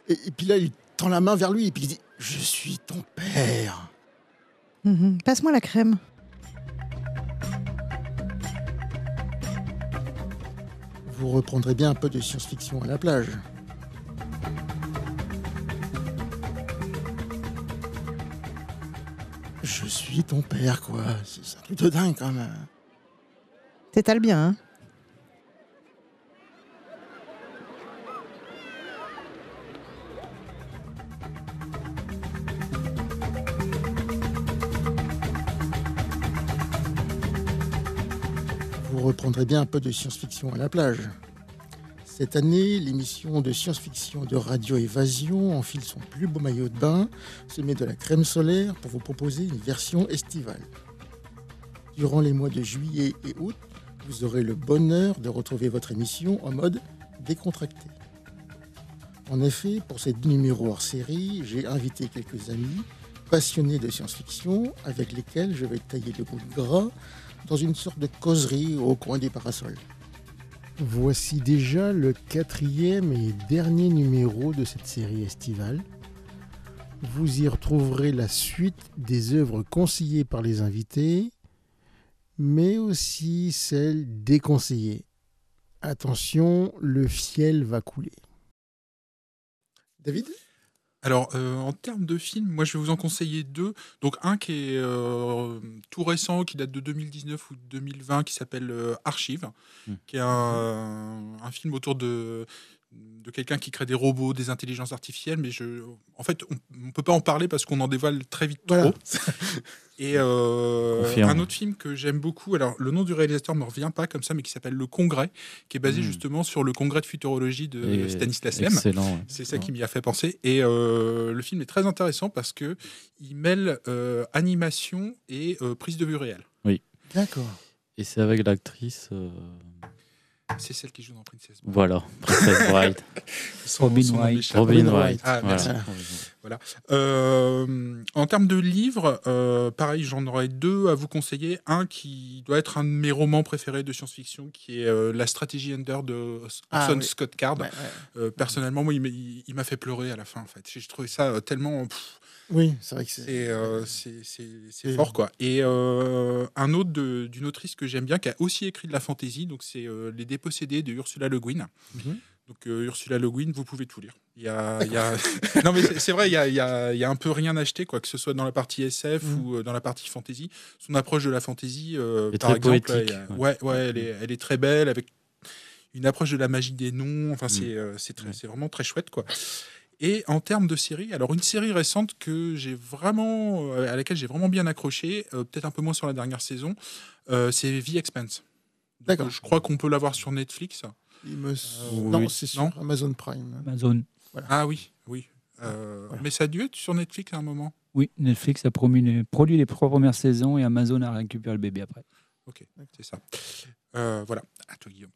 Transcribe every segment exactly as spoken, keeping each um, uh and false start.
Et, et puis là, il tend la main vers lui et puis il dit « Je suis ton père ». Mmh. Passe-moi la crème. Vous reprendrez bien un peu de science-fiction à la plage. Je suis ton père, quoi. C'est c'est un truc de dingue, quand même. T'étales bien, hein? Vous reprendrez bien un peu de science-fiction à la plage. Cette année, l'émission de science-fiction de Radio Évasion enfile son plus beau maillot de bain, se met de la crème solaire pour vous proposer une version estivale. Durant les mois de juillet et août, vous aurez le bonheur de retrouver votre émission en mode décontracté. En effet, pour ces deux numéros hors série, j'ai invité quelques amis passionnés de science-fiction avec lesquels je vais tailler le bout de gras dans une sorte de causerie au coin des parasols. Voici déjà le quatrième et dernier numéro de cette série estivale. Vous y retrouverez la suite des œuvres conseillées par les invités, mais aussi celles déconseillées. Attention, le fiel va couler. David ? Alors, euh, en termes de films, moi je vais vous en conseiller deux. Donc, un qui est euh, tout récent, qui date de deux mille dix-neuf ou deux mille vingt, qui s'appelle euh, Archive, mmh. qui est un, un film autour de, de quelqu'un qui crée des robots, des intelligences artificielles. Mais je, en fait, on ne peut pas en parler parce qu'on en dévoile très vite trop. Voilà. Et euh, un autre film que j'aime beaucoup, alors le nom du réalisateur ne me revient pas comme ça, mais qui s'appelle Le Congrès, qui est basé mmh. justement sur le congrès de futurologie de et Stanislas Lem. Excellent. C'est ça qui m'y a fait penser. Et euh, le film est très intéressant parce que il mêle euh, animation et euh, prise de vue réelle. Oui. D'accord. Et c'est avec l'actrice. Euh... C'est celle qui joue dans Princess Bride. Voilà, Princess Bride. son, Robin son Wright. Robin Wright. Ah, merci. Voilà. Voilà. Euh, en termes de livres, euh, pareil, j'en aurais deux à vous conseiller. Un qui doit être un de mes romans préférés de science-fiction, qui est euh, La stratégie Under de Orson ah, oui. Scott Card. Ouais, ouais. Euh, personnellement, moi, il m'a, il m'a fait pleurer à la fin. En fait, j'ai trouvé ça euh, tellement. Pff, oui, c'est vrai que c'est. C'est, euh, c'est, c'est, c'est fort, quoi. Et euh, un autre de, d'une autrice que j'aime bien, qui a aussi écrit de la fantasy, donc c'est euh, Les Dépossédés de Ursula Le Guin. Mm-hmm. Donc euh, Ursula Le Guin, vous pouvez tout lire. Il y a, il y a... non mais c'est, c'est vrai, il y a, il y a, il y a un peu rien acheté, quoi, que ce soit dans la partie S F mmh. ou dans la partie fantasy. Son approche de la fantasy, euh, par exemple, poétique, a... ouais, ouais, elle est, elle est très belle, avec une approche de la magie des noms. Enfin, mmh. c'est, euh, c'est, très, c'est vraiment très chouette, quoi. Et en termes de série, alors une série récente que j'ai vraiment, à laquelle j'ai vraiment bien accroché, euh, peut-être un peu moins sur la dernière saison, euh, c'est The Expanse. Donc, D'accord. Euh, je crois qu'on peut l'avoir sur Netflix. Il me... euh, non, oui. c'est sur non Amazon Prime. Amazon. Voilà. Ah oui, oui. Euh, voilà. Mais ça a dû être sur Netflix à un moment. Oui, Netflix a promis, produit les trois premières saisons et Amazon a récupéré le bébé après. Ok, c'est ça. Euh, voilà. À toi, Guillaume.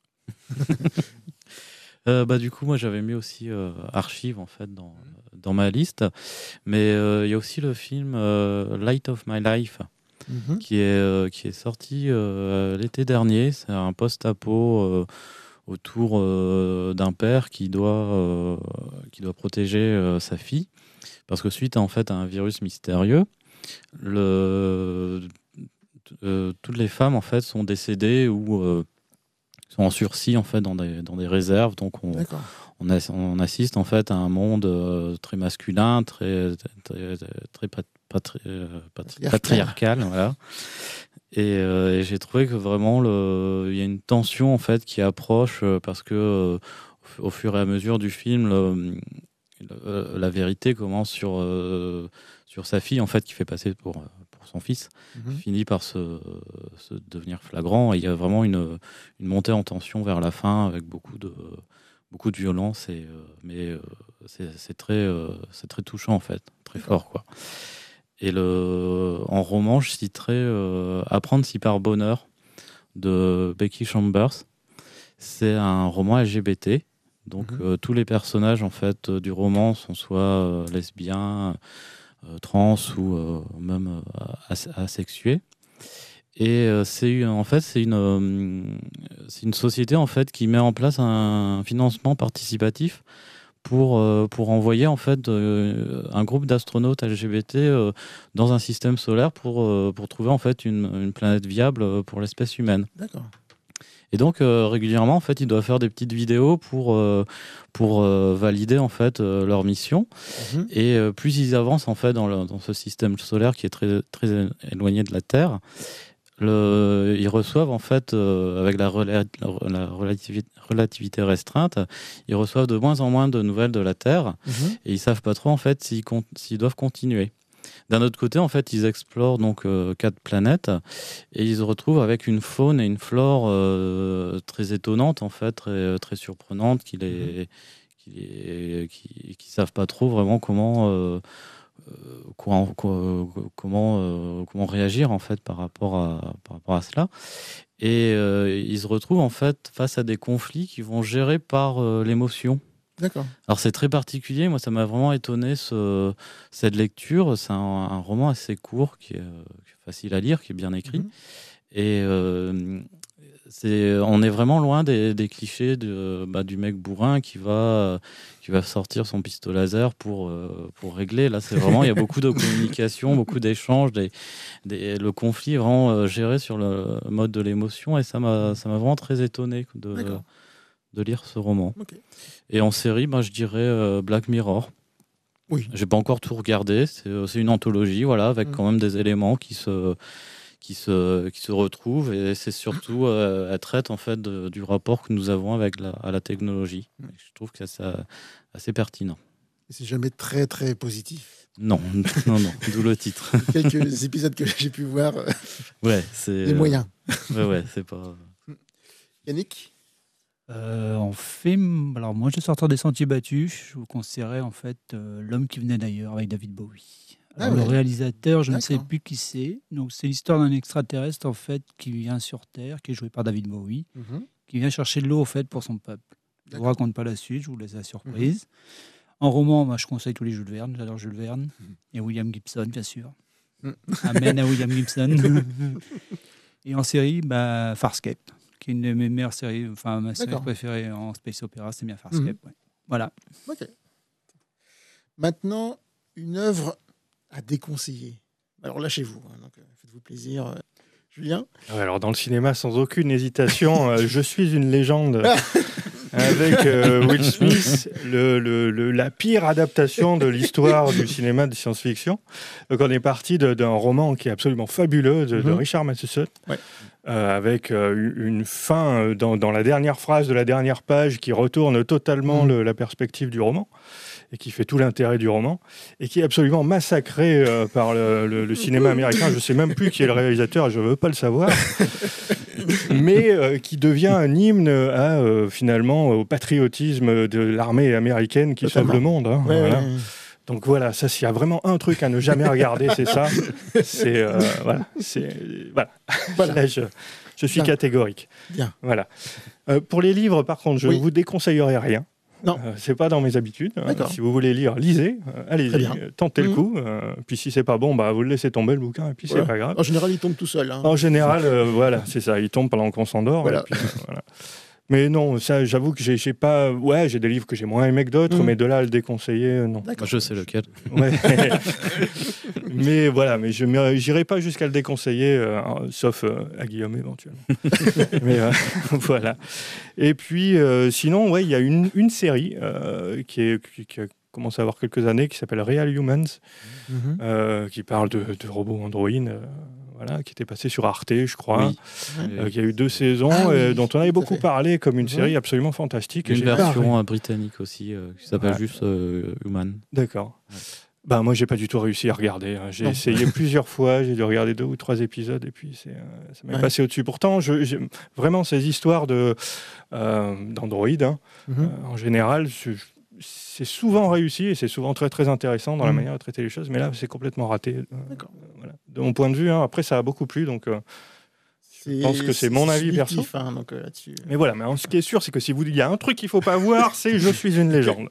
Euh, bah, du coup, moi, j'avais mis aussi euh, Archive en fait dans, mmh. dans ma liste. Mais il euh, y a aussi le film euh, Light of My Life mmh. qui, est, euh, qui est sorti euh, l'été dernier. C'est un post-apo euh, autour euh, d'un père qui doit, euh, qui doit protéger euh, sa fille. Parce que suite en fait, à un virus mystérieux, le, euh, toutes les femmes en fait, sont décédées ou... Euh, sont en sursis en fait dans des dans des réserves, donc on on, a, on assiste en fait à un monde euh, très masculin, très très très, très pat, patri, euh, patri, patriarcal, voilà. Et, euh, et j'ai trouvé que vraiment le il y a une tension en fait qui approche euh, parce que euh, au fur et à mesure du film, le, le, la vérité commence sur euh, sur sa fille en fait qui fait passer pour son fils, mmh. finit par se, se devenir flagrant. Et il y a vraiment une, une montée en tension vers la fin avec beaucoup de, beaucoup de violence. Et, euh, mais euh, c'est, c'est, très, euh, c'est très touchant, en fait, très fort, quoi. Et le, en roman, je citerai euh, Apprendre si par bonheur de Becky Chambers. C'est un roman L G B T. Donc, mmh. euh, tous les personnages, en fait, du roman sont soit euh, lesbiens, Euh, trans ou euh, même euh, as- asexués. Et euh, c'est en fait c'est une euh, c'est une société en fait qui met en place un financement participatif pour, euh, pour envoyer en fait euh, un groupe d'astronautes L G B T euh, dans un système solaire pour, euh, pour trouver en fait une, une planète viable pour l'espèce humaine. D'accord. Et donc euh, régulièrement en fait ils doivent faire des petites vidéos pour euh, pour euh, valider en fait euh, leur mission. Mm-hmm. Et euh, plus ils avancent en fait dans, le, dans ce système solaire qui est très très éloigné de la Terre, le, ils reçoivent en fait euh, avec la, rela- la relativité, relativité restreinte, ils reçoivent de moins en moins de nouvelles de la Terre. Mm-hmm. Et ils savent pas trop en fait s'ils, con- s'ils doivent continuer. D'un autre côté, en fait, ils explorent donc euh, quatre planètes et ils se retrouvent avec une faune et une flore euh, très étonnantes, en fait, très, très surprenantes, qui les, qui, les, qui, qui savent pas trop vraiment comment, euh, quoi, quoi, comment, euh, comment réagir en fait par rapport à, par rapport à cela. Et euh, ils se retrouvent en fait face à des conflits qui vont gérer par euh, l'émotion. D'accord. Alors c'est très particulier, moi ça m'a vraiment étonné ce, cette lecture. C'est un, un roman assez court qui est, euh, qui est facile à lire, qui est bien écrit. Mmh. Et euh, c'est, on est vraiment loin des, des clichés de, bah, du mec bourrin qui va, qui va sortir son pistolet laser pour, euh, pour régler. Là c'est vraiment, il y a beaucoup de communication, beaucoup d'échanges. Des, des, le conflit est vraiment euh, géré sur le mode de l'émotion et ça m'a, ça m'a vraiment très étonné de... D'accord. de lire ce roman. Okay. Et en série, ben, je dirais euh, Black Mirror. Oui. J'ai pas encore tout regardé. C'est, c'est une anthologie, voilà, avec mmh. quand même des éléments qui se, qui se, qui se retrouvent. Et c'est surtout, euh, elle traite en fait de, du rapport que nous avons avec la, à la technologie. Mmh. Je trouve que c'est assez, assez pertinent. Et c'est jamais très très positif. Non, non, non. D'où le titre. Quelques épisodes que j'ai pu voir. Ouais, c'est. Les moyens. Euh, ouais, ouais, c'est pas. Yannick. Euh, en film, alors moi je sortais des Sentiers Battus, je vous conseillerais en fait euh, L'homme qui venait d'ailleurs avec David Bowie. Alors, ah ouais. Le réalisateur, je D'accord. ne sais plus qui c'est. Donc c'est l'histoire d'un extraterrestre en fait qui vient sur Terre, qui est joué par David Bowie, mm-hmm. qui vient chercher de l'eau en fait pour son peuple. Je ne vous raconte pas la suite, je vous laisse la surprise. Mm-hmm. En roman, moi je conseille tous les Jules Verne, j'adore Jules Verne mm-hmm. et William Gibson bien sûr. Mm-hmm. Amen à William Gibson. Et en série, bah, Farscape. Qui est une de mes meilleures séries, enfin ma série D'accord. préférée en space opéra, c'est bien Farscape. Mmh. Ouais. Voilà. Ok. Maintenant, une œuvre à déconseiller. Alors lâchez-vous, hein, donc, faites-vous plaisir. Euh, Julien ? Ouais, alors dans le cinéma, sans aucune hésitation, euh, Je suis une légende. Avec euh, Will Smith, le, le, le, la pire adaptation de l'histoire du cinéma de science-fiction. Donc on est parti de, d'un roman qui est absolument fabuleux de, mm-hmm. de Richard Matheson, ouais. euh, avec euh, une fin dans, dans la dernière phrase de la dernière page qui retourne totalement mm-hmm. le, la perspective du roman et qui fait tout l'intérêt du roman et qui est absolument massacré euh, par le, le, le cinéma américain. Je ne sais même plus qui est le réalisateur, je ne veux pas le savoir. Mais euh, qui devient un hymne à, euh, finalement, au patriotisme de l'armée américaine qui Totalement. sauve le monde. Hein, ouais, voilà. ouais, ouais. Donc voilà, ça, s'il y a vraiment un truc à ne jamais regarder, c'est ça. C'est, euh, voilà, c'est, voilà. voilà. Là, je, je suis Bien. catégorique. Bien. Voilà. Euh, pour les livres, par contre, je ne oui. vous déconseillerais rien. Non. Euh, c'est pas dans mes habitudes. Euh, si vous voulez lire, lisez. Euh, allez-y, euh, tentez mmh. le coup. Euh, puis si c'est pas bon, bah, vous le laissez tomber le bouquin et puis voilà. c'est pas grave. En général, il tombe tout seul. Hein. En général, euh, voilà, c'est ça. Il tombe pendant qu'on s'endort. Voilà. Et puis, euh, voilà. Mais non, ça, j'avoue que j'ai, j'ai pas. Ouais, j'ai des livres que j'ai moins aimés que d'autres, mmh. mais de là à le déconseiller, non. D'accord. Je sais lequel. Ouais. Mais voilà, mais je n'irai pas jusqu'à le déconseiller, euh, sauf euh, à Guillaume éventuellement. Mais euh, voilà. Et puis, euh, sinon, ouais, il y a une, une série euh, qui, est, qui, qui a commencé à avoir quelques années, qui s'appelle Real Humans, mm-hmm. euh, qui parle de, de robots Android. Euh, Voilà, qui était passé sur Arte, je crois, oui. euh, qui a eu deux saisons, ah, oui, euh, dont on avait beaucoup parlé comme une série absolument fantastique. Une version euh, britannique aussi, euh, qui s'appelle ouais. juste euh, Human. D'accord. Ouais. Bah, moi, j'ai pas du tout réussi à regarder. Hein. J'ai non. essayé plusieurs fois, j'ai dû regarder deux ou trois épisodes, et puis c'est, euh, ça m'est ouais. passé au-dessus. Pourtant, je, j'ai, vraiment, ces histoires de, euh, d'Android, hein, mm-hmm. euh, en général, je, c'est souvent réussi et c'est souvent très très intéressant dans mmh. la manière de traiter les choses, mais là c'est complètement raté. Euh, voilà. De mon point de vue, hein, après ça a beaucoup plu, donc euh, je pense que c'est, c'est mon avis perso. Hein, donc, euh, là-dessus. Mais voilà, mais ce qui est sûr, c'est que si vous dites il y a un truc qu'il faut pas voir, c'est Je suis une légende.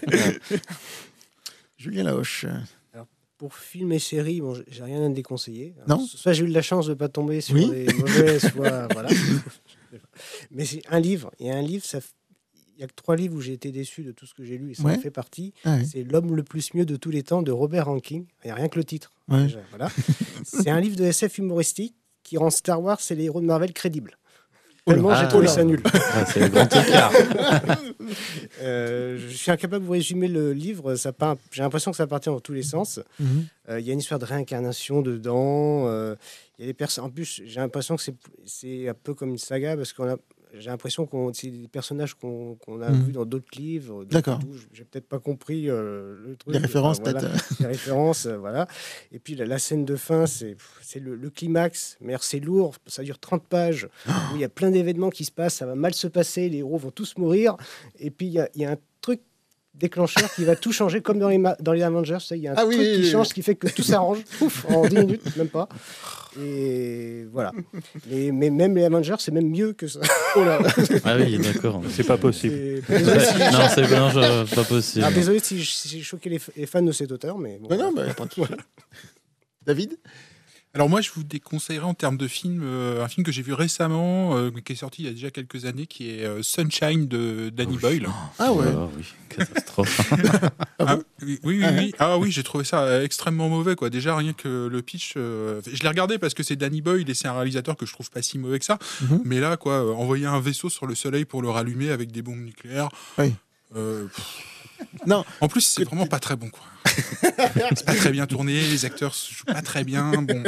Julien Laoche. Alors, pour film et série, bon, j'ai rien à déconseiller. Alors, non. Soit j'ai eu de la chance de pas tomber sur oui. des mauvais, soit voilà. Mais c'est un livre. Il y a un livre, ça. n'y a que trois livres où j'ai été déçu de tout ce que j'ai lu, et ça Ouais. en fait partie. Ah ouais. C'est L'homme le plus mieux de tous les temps de Robert Heinlein. Il n'y a rien que le titre. Ouais. Déjà, voilà. C'est un livre de S F humoristique qui rend Star Wars et les héros de Marvel crédibles. Tellement Ah, j'ai trouvé là. ça nul. Ah, c'est le grand écart. Euh, je suis incapable de vous résumer le livre. Ça part, j'ai l'impression que ça partit dans tous les sens. Il Mhm. euh, y a une histoire de réincarnation dedans. Euh, il y a des personnes. En plus, j'ai l'impression que c'est, c'est un peu comme une saga parce qu'on a. J'ai l'impression qu'on c'est des personnages qu'on, qu'on a Mhm. vus dans d'autres livres. d'autres D'accord. tout. J'ai peut-être pas compris euh, le truc. Les références, Enfin, voilà. peut-être. Les références, euh, voilà. Et puis la, la scène de fin, c'est, c'est le, le climax. Mais alors, c'est lourd. Ça dure trente pages où il y a plein d'événements qui se passent. Ça va mal se passer. Les héros vont tous mourir. Et puis il y a, il y a un truc déclencheur qui va tout changer, comme dans les, ma- dans les Avengers. Tu sais, il y a un Ah oui, truc oui, qui oui, change, oui. ce qui fait que tout s'arrange pouf, en dix minutes, même pas. Et voilà. Et, mais même les Avengers, c'est même mieux que ça. Oh là. Ah oui, d'accord. C'est pas possible. C'est- Désolé si, Non, c'est non, je- pas possible. ah, désolé si si j'ai choqué les, f- les fans de cet auteur, mais bon. Mais non, mais pas de souci. David. Alors moi, je vous déconseillerais en termes de film euh, un film que j'ai vu récemment, euh, qui est sorti il y a déjà quelques années, qui est euh, Sunshine de Danny Boyle. Ah ouais. Ah oui, catastrophe. Ah, oui, oui, oui, oui. Ah oui, j'ai trouvé ça euh, extrêmement mauvais, quoi. Déjà, rien que le pitch, euh, je l'ai regardé parce que c'est Danny Boyle et c'est un réalisateur que je trouve pas si mauvais que ça. Mhm. Mais là, quoi, euh, envoyer un vaisseau sur le soleil pour le rallumer avec des bombes nucléaires. Oui. euh, pff. Non. En plus, c'est vraiment pas très bon, quoi. C'est pas très bien tourné, les acteurs se jouent pas très bien. Bon.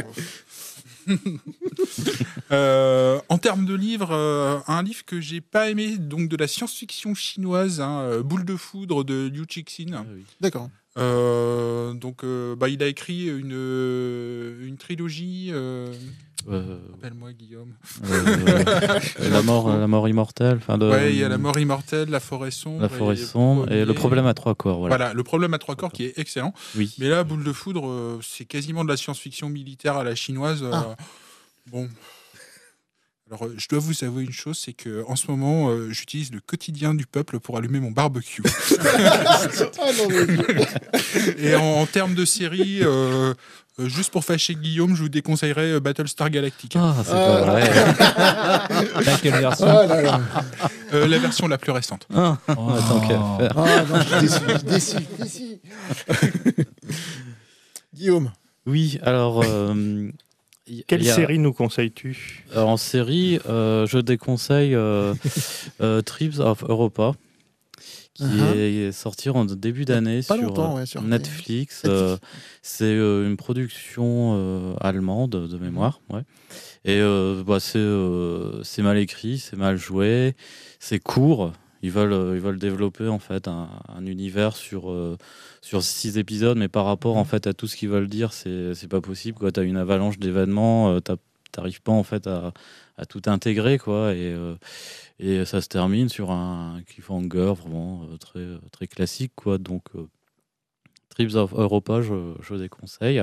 Euh, en termes de livres, euh, un livre que j'ai pas aimé, donc de la science-fiction chinoise, hein, euh, Boule de foudre de Liu Cixin. Ah oui. D'accord. Euh, donc, euh, bah, il a écrit une, euh, une trilogie. Euh... Euh, Appelle-moi Guillaume. euh, la mort, la mort immortelle. Enfin, de, Ouais, il y a la mort immortelle, la forêt sombre. la forêt et sombre et le premier- problème à trois corps. Voilà. Voilà, le problème à trois corps qui est excellent. Oui. Mais là, Boule de foudre, euh, c'est quasiment de la science-fiction militaire à la chinoise. euh, Ah. Bon. Alors, euh, je dois vous avouer une chose, c'est que en ce moment, euh, j'utilise le quotidien du peuple pour allumer mon barbecue. Ah non, mais... Et en, en termes de série, euh, euh, juste pour fâcher Guillaume, je vous déconseillerais euh, Battlestar Galactica. Ah, c'est Ah. pas vrai. Laquelle version Ah là là. Euh, la version la plus récente. Ah, Oh. tant qu'à faire. Ah non, je suis déçu, je suis déçu, je suis déçu. Guillaume. Oui, alors. euh, y- Quelle y a- série nous conseilles-tu? Alors, en série, euh, je déconseille euh, euh, Trips of Europa, qui Uh-huh. est sorti en début d'année Pas sur, longtemps, euh, ouais, sur Netflix. Netflix. Euh, c'est euh, une production euh, allemande de mémoire. Ouais. Et euh, bah, c'est euh, c'est mal écrit, c'est mal joué, c'est court. Ils veulent, euh, ils veulent développer en fait un, un univers sur, euh, sur six épisodes, mais par rapport en fait à tout ce qu'ils veulent dire, c'est c'est pas possible. Tu as une avalanche d'événements, euh, t'as- t'arrives pas en fait à, à tout intégrer, quoi. Et, euh, et ça se termine sur un cliffhanger vraiment euh, très, très classique, quoi. Donc, euh, Trips of Europa, je, je déconseille.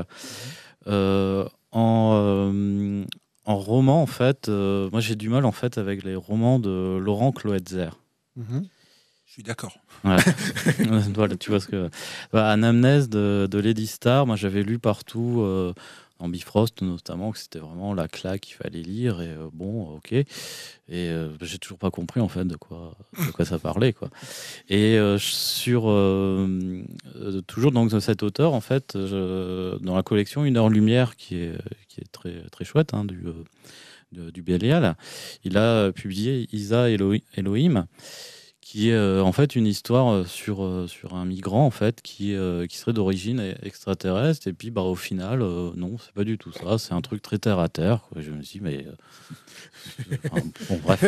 Euh, en, euh, en roman, en fait, euh, moi j'ai du mal en fait avec les romans de Laurent Kloetzer. Mhm. Je suis d'accord. Voilà. Voilà, tu vois ce que. Bah, Anamnèse de, de Lady Star, moi j'avais lu partout, euh, en Bifrost notamment, que c'était vraiment la claque qu'il fallait lire. Et euh, bon, ok. Et euh, j'ai toujours pas compris en fait de quoi, de quoi ça parlait, quoi. Et euh, sur. euh, euh, toujours donc de cet auteur, en fait, je- dans la collection Une heure lumière, qui est, qui est très, très chouette, hein, du, euh, de- du Bélial, il a publié Isa Elohi- Elohim, qui est euh, en fait une histoire sur, euh, sur un migrant en fait qui, euh, qui serait d'origine extraterrestre, et puis bah, au final euh, non, c'est pas du tout ça, c'est un truc très terre à terre, quoi. Je me dis mais euh, enfin, bon, bref.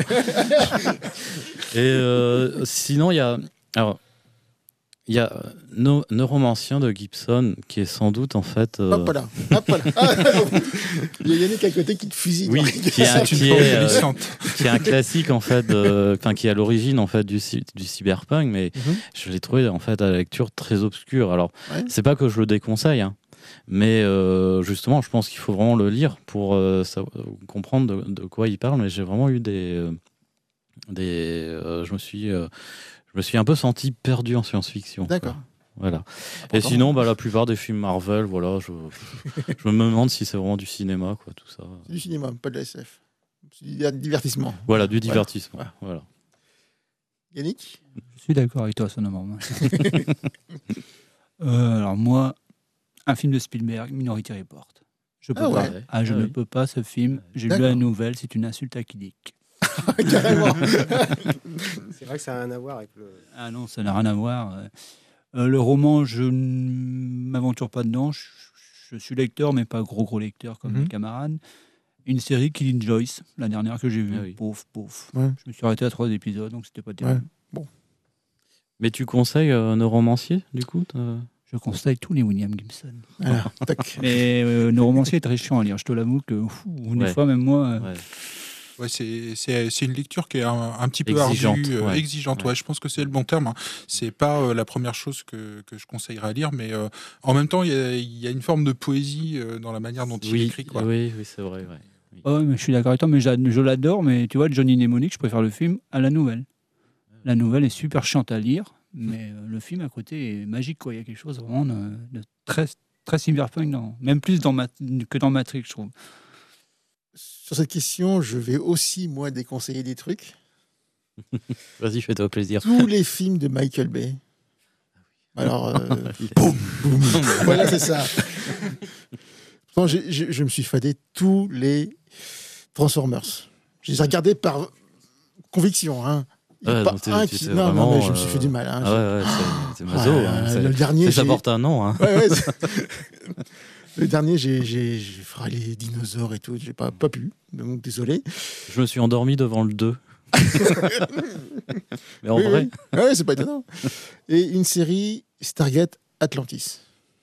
Et euh, sinon il y a alors il y a no, Neuromancien de Gibson, qui est sans doute en fait euh, Hop là, hop là. Ah, il y a Yannick à côté qui te fusille. oui, qui est, un, C'est une qui, forme est, euh, glissante. qui est un classique en fait, de- enfin qui est à l'origine en fait du, cy- du cyberpunk, mais Mhm. je l'ai trouvé en fait à la lecture très obscure. Alors Ouais. c'est pas que je le déconseille, hein, mais euh, justement je pense qu'il faut vraiment le lire pour euh, savoir- comprendre de, de quoi il parle. Mais j'ai vraiment eu des, euh, des, euh, je me suis, euh, je me suis un peu senti perdu en science-fiction. quoi. D'accord. Voilà. Et Important. sinon, bah, la plupart des films Marvel, voilà, je, je me demande si c'est vraiment du cinéma, quoi, tout ça. C'est du cinéma, pas de la S F. C'est du divertissement. Voilà, du divertissement. Voilà. Voilà. Yannick ? Je suis d'accord avec toi, Sonomore. euh, alors moi, un film de Spielberg, Minority Report. Je peux ah pas. Ouais. Ah, je ah ne oui. peux pas ce film. J'ai D'accord. lu la nouvelle, c'est une insulte à Kiddick. Carrément. C'est vrai que ça n'a rien à voir avec le. Ah non, ça n'a rien à voir. Euh, le roman, je ne m'aventure pas dedans. Je, je suis lecteur, mais pas gros gros lecteur comme Mhm. mes camarades. Une série, Killing Joyce, la dernière que j'ai vue. Ah oui. Pouf, pouf. Ouais. Je me suis arrêté à trois épisodes, donc c'était pas terrible. Mais tu conseilles euh, Neuromancier, du coup t'as- Je conseille tous les William Gibson. Voilà, tac. Mais euh, nos romanciers est très chiant à lire. Je te l'avoue que ouf, des Ouais. fois, même moi, euh, Ouais. Ouais, c'est, c'est, c'est une lecture qui est un, un petit peu Exigeante, ardue, euh, ouais. exigeante. Ouais. Ouais, je pense que c'est le bon terme. Hein. C'est pas euh, la première chose que, que je conseillerais à lire, mais euh, en même temps, il y a, il y a une forme de poésie euh, dans la manière dont il Oui, écrit. Quoi. oui, oui, c'est vrai. Ouais. Oui. oh, mais je suis d'accord avec toi, mais j'a- je l'adore. Mais tu vois, Johnny Mnemonic, je préfère le film à la nouvelle. La nouvelle est super chiante à lire, mais euh, le film à côté est magique. Quoi. Il y a quelque chose vraiment de, de très, très cyberpunk, dans, même plus dans Ma- que dans Matrix, je trouve. Sur cette question, je vais aussi, moi, déconseiller des trucs. Vas-y, fais-toi plaisir. Tous les films de Michael Bay. Alors, euh, boum, boum. Voilà, c'est ça. Pourtant, j'ai- j'ai- je me suis fadé tous les Transformers. Je les ai regardés par conviction. Hein. Il y a Ouais, pas donc t'es- un tu qui... t'es Non, non, vraiment, mais je me suis euh, fait du mal. Hein. Ah ouais, ouais, c'est, c'est maso. Ouais, hein, euh, c'est- le dernier, ça j'ai- porte un nom. Hein. Ouais, ouais, c'est- le dernier, j'ai, j'ai, j'ai fait les dinosaures et tout. J'ai pas, pas pu. Donc, désolé. Je me suis endormi devant le deux. Mais en Oui, vrai, oui. Ouais, c'est pas étonnant. Et une série, Stargate Atlantis.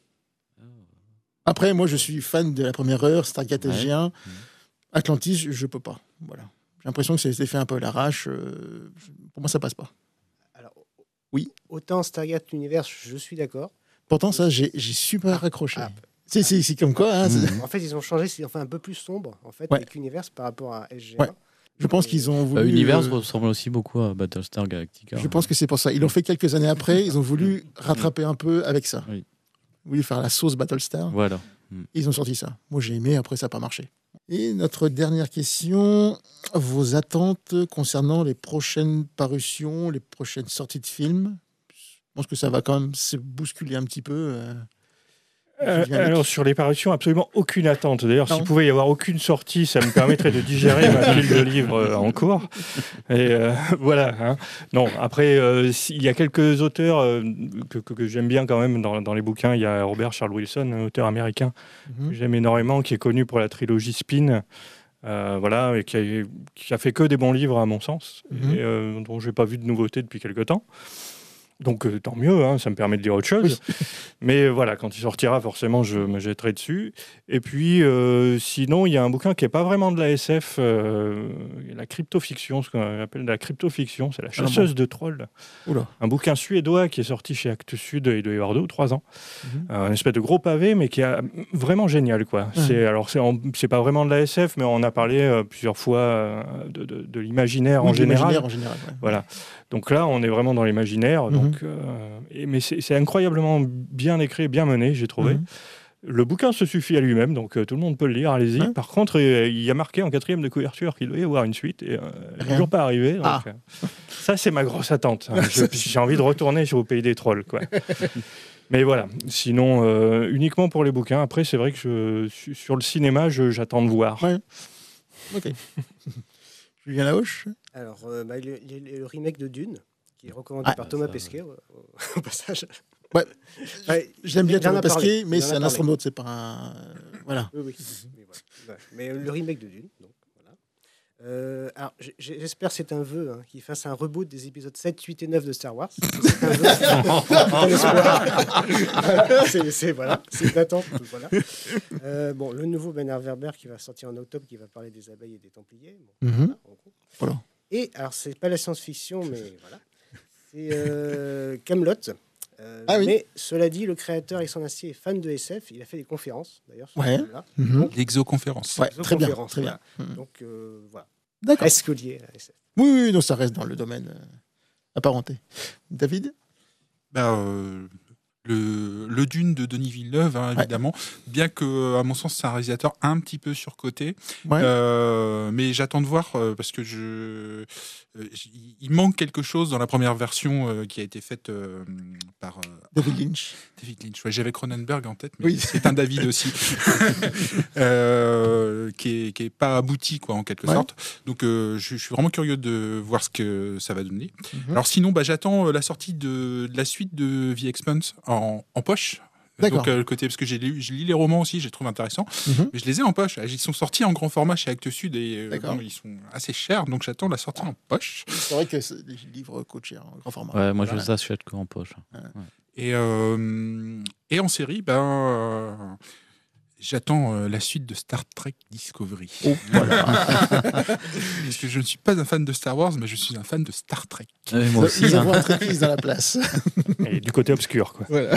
Après, moi, je suis fan de la première heure, Stargate Ouais. S G un. Atlantis, je, je peux pas. Voilà. J'ai l'impression que ça a été fait un peu à l'arrache. euh, je- pour moi, ça passe pas. Alors, Oui. Autant Stargate Universe, je suis d'accord. Pourtant, ça, j'ai, j'ai super accroché. Ah. C'est, c'est, c'est comme quoi. Hein, c'est- Mhm. En fait, ils ont changé, c'est enfin un peu plus sombre en fait Ouais. avec Universe par rapport à S G un. Ouais. Je pense qu'ils ont voulu. euh, Univers euh, ressemble aussi beaucoup à Battlestar Galactica. Je pense que c'est pour ça. Ils l'ont fait quelques années après. Ils ont voulu rattraper un peu avec ça. Oui. Ils ont voulu faire la sauce Battlestar. Voilà. Ils ont sorti ça. Moi, j'ai aimé. Après, ça n'a pas marché. Et notre dernière question, vos attentes concernant les prochaines parutions, les prochaines sorties de films. Je pense que ça va quand même se bousculer un petit peu. euh. Euh, Julien Lec. alors sur les parutions, absolument aucune attente. D'ailleurs, Non. s'il pouvait y avoir aucune sortie, ça me permettrait de digérer ma pile de livres euh, en cours. Et euh, voilà. Hein. Non, après, euh, si- il y a quelques auteurs euh, que, que- que j'aime bien quand même dans, dans les bouquins. Il y a Robert Charles Wilson, un auteur américain que Mhm. j'aime énormément, qui est connu pour la trilogie Spin. Euh, voilà, et qui a, qui a fait que des bons livres à mon sens, Mhm. et euh, dont j'ai pas vu de nouveautés depuis quelque temps. Donc euh, tant mieux, hein, ça me permet de lire autre chose. Mais euh, voilà, quand il sortira, forcément, je me jetterai dessus. Et puis, euh, sinon, il y a un bouquin qui n'est pas vraiment de la S F, euh, la cryptofiction, ce qu'on appelle de la cryptofiction, c'est La chasseuse de trolls. Oula. Un bouquin suédois qui est sorti chez Actes Sud, il doit y avoir deux ou trois ans. Mhm. Euh, un espèce de gros pavé, mais qui est vraiment génial, quoi. Ouais. C'est, alors, c'est, en- c'est pas vraiment de la S F, mais on a parlé euh, plusieurs fois euh, de, de- de l'imaginaire Oui, en de général. l'imaginaire en général. Ouais. Voilà. Donc là, on est vraiment dans l'imaginaire. Mhm. Donc, euh, et- mais c'est, c'est incroyablement bien écrit, bien mené, j'ai trouvé. Mhm. Le bouquin se suffit à lui-même, donc euh, tout le monde peut le lire, allez-y. Ouais. Par contre, euh, il y a marqué en quatrième de couverture qu'il doit y avoir une suite, et euh, elle n'est Rien. toujours pas arrivée. Donc, Ah. euh, ça, c'est ma grosse attente. hein. Je- j'ai envie de retourner sur au pays des trolls, quoi. Mais voilà, sinon, euh, uniquement pour les bouquins. Après, c'est vrai que je, su- sur le cinéma, je- j'attends de voir. Ouais. Ok. Julien Laoche. Alors, euh, bah, le, le- le remake de Dune, qui est recommandé Ah, par Thomas ça, Pesquet au, au- au passage. Ouais. Ouais, J'aime bien il en Thomas a parlé, Pesquet, il mais en a c'est un parlé. astronaute, c'est pas un. euh, Voilà. Oui, oui. Mais, voilà. Ouais. Mais, euh, le remake de Dune, donc voilà. Euh, alors, j- j'espère que c'est un vœu, hein, qu'il fasse un reboot des épisodes sept, huit et neuf de Star Wars. C'est un vœu. Un espoir. c'est, c'est, voilà, c'est une attente. Voilà. Euh, bon, le nouveau Bernard Werber qui va sortir en octobre, qui va parler des abeilles et des Templiers. Bon, Mhm. voilà, en gros. Voilà. Et alors, c'est pas la science-fiction, mais voilà. C'est euh, Camelot. Euh, Ah oui. Mais cela dit, le créateur Alexandre Astier est fan de S F. Il a fait des conférences, d'ailleurs, sur Ouais. ce film-là. Mhm. L'exoconférence. Ouais, Des très bien, conférences, très bien. voilà. Mhm. Donc, euh, voilà. D'accord. Presque lié à S F. Oui, oui, non, ça reste dans le domaine euh, apparenté. David. Bah, euh, Le, le Dune de Denis Villeneuve, hein, évidemment, ouais. bien que, à mon sens, c'est un réalisateur un petit peu surcoté. Ouais. Euh, mais j'attends de voir euh, parce que je, euh, il manque quelque chose dans la première version euh, qui a été faite euh, par euh, David Lynch. David Lynch. Ouais, j'avais Cronenberg en tête, mais oui. c'est un David aussi, euh, qui est qui est pas abouti quoi en quelque ouais. sorte. Donc, euh, je, je suis vraiment curieux de voir ce que ça va donner. Mm-hmm. Alors sinon, bah, j'attends la sortie de, de la suite de The Expanse. En, en poche. D'accord. Donc, euh, le côté, parce que j'ai lu, je lis les romans aussi, j'ai trouvé intéressant. Mm-hmm. Mais je les ai en poche. Ils sont sortis en grand format chez Actes Sud et euh, bon, ils sont assez chers. Donc, j'attends la sortie en poche. C'est vrai que les livres coûtent cher en grand format. Ouais, moi, voilà. je les achète qu'en poche. Ouais. Ouais. Et, euh, et en série, ben. Euh, J'attends euh, la suite de Star Trek Discovery. Oh, voilà. Parce que je ne suis pas un fan de Star Wars, mais je suis un fan de Star Trek. Euh, moi aussi. Nous avons un Trekkies dans la place. Et du côté obscur, quoi. Voilà.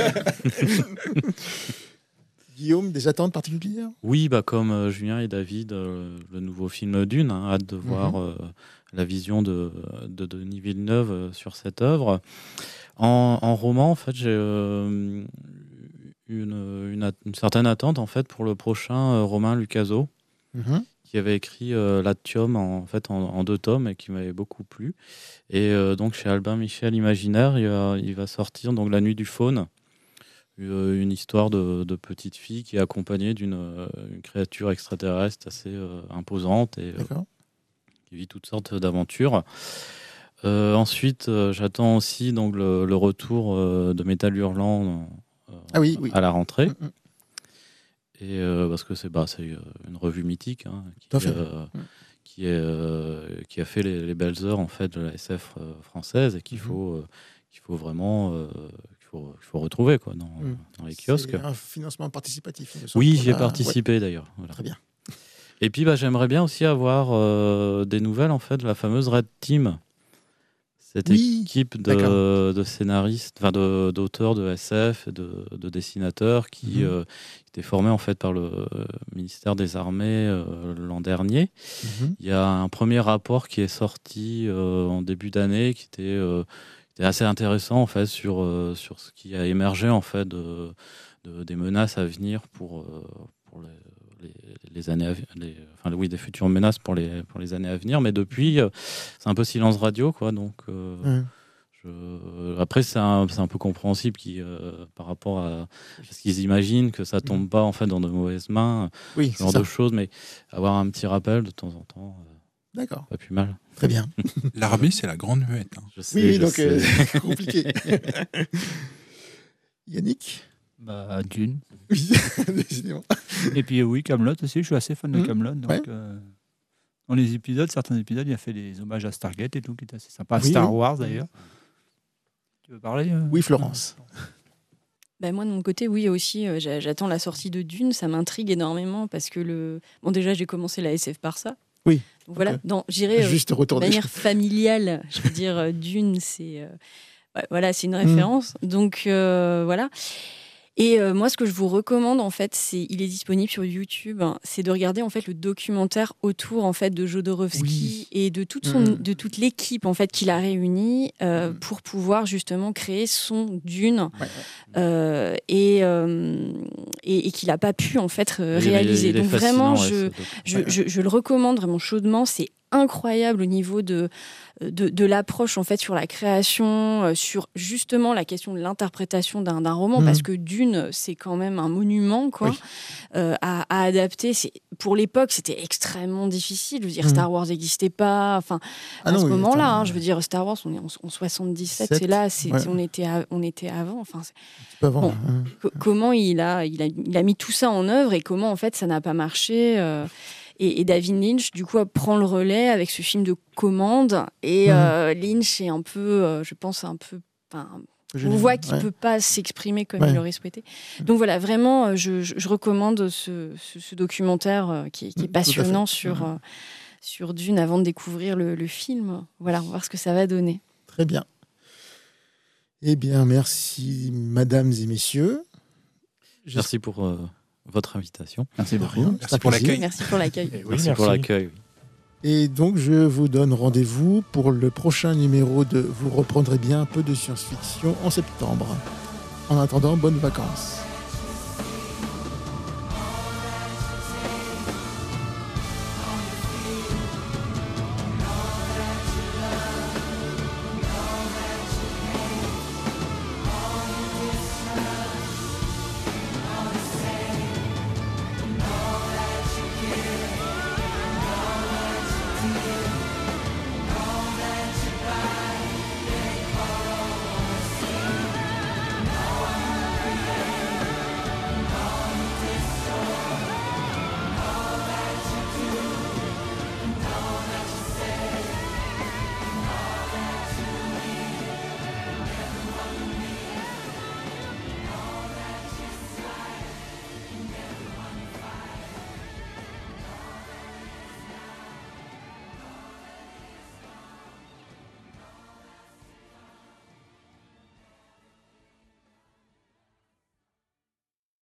Guillaume, des attentes particulières ? Oui, bah, comme euh, Julien et David, euh, le nouveau film Dune, hein, hâte de voir mm-hmm. euh, la vision de, de Denis Villeneuve euh, sur cette œuvre. En, en roman, en fait, j'ai... Euh, Une, une, une certaine attente en fait pour le prochain euh, Romain Lucazzo mm-hmm. qui avait écrit euh, Latium en, en fait en, en deux tomes et qui m'avait beaucoup plu et euh, donc chez Albin Michel Imaginaire il va, il va sortir donc La Nuit du Faune, euh, une histoire de, de petite fille qui est accompagnée d'une euh, une créature extraterrestre assez euh, imposante et euh, qui vit toutes sortes d'aventures. Euh, ensuite euh, j'attends aussi donc le, le retour euh, de Métal Hurlant Ah oui, oui. à la rentrée. Mmh. Et euh, parce que c'est, bah, c'est une revue mythique hein, qui, euh, mmh. qui, est, euh, qui a fait les, les belles heures en fait, de la S F euh, française et qu'il mmh. faut, euh, qu'il faut vraiment euh, qu'il faut, qu'il faut retrouver quoi, dans, mmh. dans les kiosques. C'est un financement participatif. Oui, j'y ai participé ouais. d'ailleurs. Voilà. Très bien. Et puis bah, j'aimerais bien aussi avoir euh, des nouvelles en fait, de la fameuse Red Team. Cette oui, équipe de, de scénaristes, enfin de, d'auteurs de S F, de, de dessinateurs qui mmh. euh, étaient formés en fait par le euh, ministère des Armées euh, l'an dernier. Mmh. Il y a un premier rapport qui est sorti euh, en début d'année qui était, euh, qui était assez intéressant en fait sur euh, sur ce qui a émergé en fait de, de des menaces à venir pour euh, pour les Les, les années, à, les, enfin oui, des futures menaces pour les pour les années à venir. Mais depuis, euh, c'est un peu silence radio, quoi. Donc, euh, mmh. je... après, c'est un, c'est un peu compréhensible qui, euh, par rapport à, à ce qu'ils imaginent que ça tombe mmh. pas en fait dans de mauvaises mains, oui, ce genre de choses. Mais avoir un petit rappel de temps en temps, euh, d'accord, pas plus mal. Très bien. L'armée, c'est la grande muette. Hein. Je sais, oui, je donc euh, c'est compliqué. Yannick. Bah, Dune. Oui, décidément. Et puis oui, Kaamelott aussi, je suis assez fan de mmh. Kaamelott. Donc, ouais. euh, dans les épisodes, certains épisodes, il a fait des hommages à Stargate et tout, qui est assez sympa. Oui, Star oui. Wars d'ailleurs. Tu veux parler euh... Oui, Florence. Bah, moi, de mon côté, oui, aussi, euh, j'attends la sortie de Dune. Ça m'intrigue énormément parce que, le... bon, déjà, j'ai commencé la S F par ça. Oui. Donc, voilà, dans, j'irai euh, de manière familiale. Je veux dire, euh, Dune, c'est, euh, ouais, voilà, c'est une référence. Mmh. Donc, euh, voilà. Et euh, moi, ce que je vous recommande, en fait, c'est, il est disponible sur YouTube, hein, c'est de regarder en fait le documentaire autour en fait de Jodorowsky oui. et de toute son, mmh. de toute l'équipe en fait qu'il a réunie euh, mmh. pour pouvoir justement créer son Dune ouais. euh, et, euh, et et qu'il n'a pas pu en fait réaliser. Il est, il est Donc vraiment, je, ouais, je, je je le recommande vraiment chaudement. C'est incroyable au niveau de, de, de l'approche en fait sur la création, euh, sur justement la question de l'interprétation d'un, d'un roman, mmh. parce que Dune, c'est quand même un monument quoi, oui. euh, à, à adapter. C'est, pour l'époque, c'était extrêmement difficile. Je veux dire, mmh. Star Wars n'existait pas. Enfin, ah à non, ce oui, moment-là, hein, je veux dire, Star Wars, on est en, en soixante-dix-sept, sept, c'est là, c'est, ouais. on, était à, on était avant. Enfin, c'est, c'est avant, bon, hein. co- comment il a, il, a, il a mis tout ça en œuvre et comment en fait ça n'a pas marché. Euh, Et, et David Lynch, du coup, prend le relais avec ce film de commande. Et mmh. euh, Lynch est un peu, euh, je pense, un peu... On voit qu'il ne ouais. peut pas s'exprimer comme ouais. il l'aurait souhaité. Donc voilà, vraiment, je, je, je recommande ce, ce, ce documentaire euh, qui, qui est passionnant sur, mmh. euh, sur Dune avant de découvrir le, le film. Voilà, on va voir ce que ça va donner. Très bien. Eh bien, merci, mesdames et messieurs. Merci pour... Euh... votre invitation. Merci beaucoup. Merci, merci pour l'accueil. Merci pour l'accueil. Oui, merci, merci pour l'accueil. Et donc, je vous donne rendez-vous pour le prochain numéro de Vous reprendrez bien un peu de science-fiction en septembre. En attendant, bonnes vacances.